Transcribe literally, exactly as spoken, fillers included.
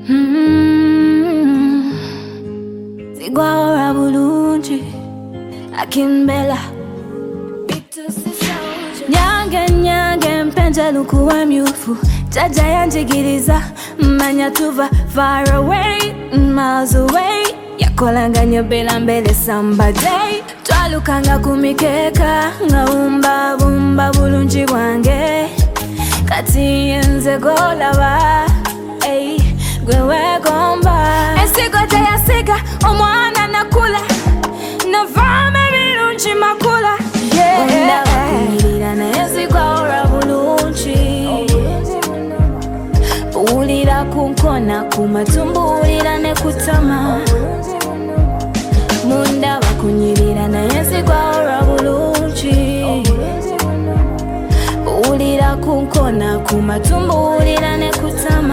Mm-hmm. Zigwaora bulungi akimbela nyange nyange mpenja lukuwa myufu jaja yanjigiriza manya tuva far away miles away yakolanganya bela mbele somebody twalukanga kumikeka nga bumba bumba bulungi bwange kati yenze golaba ey gwe wegomba ensigo teyasiga omwana nakula navame birungi makula ondaba naye zigwaora bulungi buwulira kunkona kumatumbu buwulira ne kutama munda bakunyirira naye zigwaora bulungi buwulira kunkona kumatumbu buwulira ne kutama